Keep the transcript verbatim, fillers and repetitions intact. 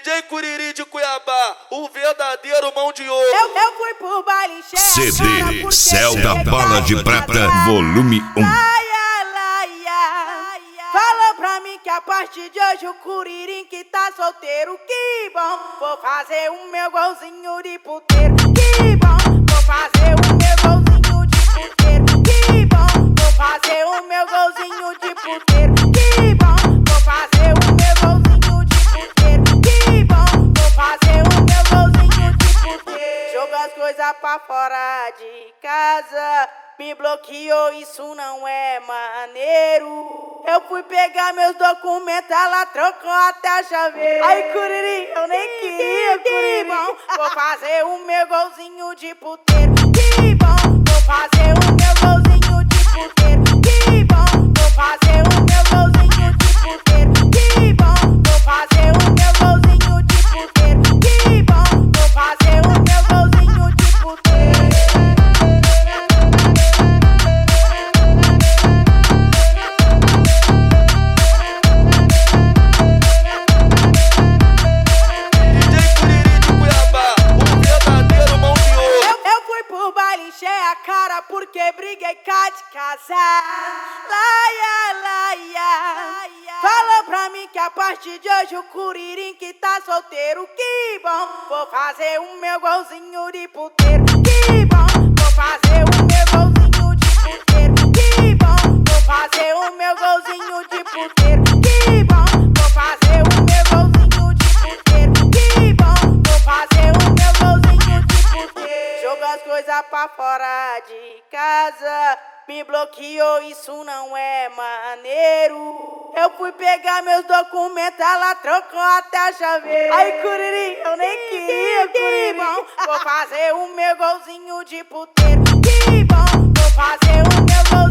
J Curiri de Cuiabá, o verdadeiro mão de ouro. Eu, eu fui pro baile cheio. C D Céu da Bala de Prata, volume um. Laia, laia. Fala pra mim que a partir de hoje o Curirim que tá solteiro, que bom. Vou fazer o meu golzinho de puteiro, que bom. Vou fazer o meu golzinho de puteiro, que bom. Vou fazer o meu golzinho de puteiro, que bom. Vou fazer o meu golzinho de puteiro, que bom. Vou fazer o meu golzinho de puteiro. Joga as coisas pra fora de casa, me bloqueou, isso não é maneiro. Eu fui pegar meus documentos, ela trocou até a chaveira. Ai, Curirim, eu nem queria, Curirim. Vou fazer o meu golzinho de puteiro, que bom. Vou fazer o meu golzinho de puteiro, que bom. Vou fazer o meu golzinho de puteiro, que bom. Vou fazer o meu golzinho de puteiro, que bom. Vou fazer o meu golzinho de puteiro. Porque briguei cá de casar. Laia, laia. Fala pra mim que a partir de hoje o Curirim que tá solteiro, que bom. Vou fazer o meu golzinho de puteiro, que bom. Vou fazer o meu golzinho de puteiro, que bom. Vou fazer o meu golzinho de puteiro, que bom. Vou fazer o meu golzinho de puteiro, que bom. Vou fazer o meu golzinho de puteiro. Joga as coisas pra fora de casa, me bloqueou, isso não é maneiro. Eu fui pegar meus documentos, ela trocou até a chaveira. Ai, Curirim, eu nem queria, Curirim. Vou fazer o meu golzinho de puteiro, que bom. Vou fazer o meu golzinho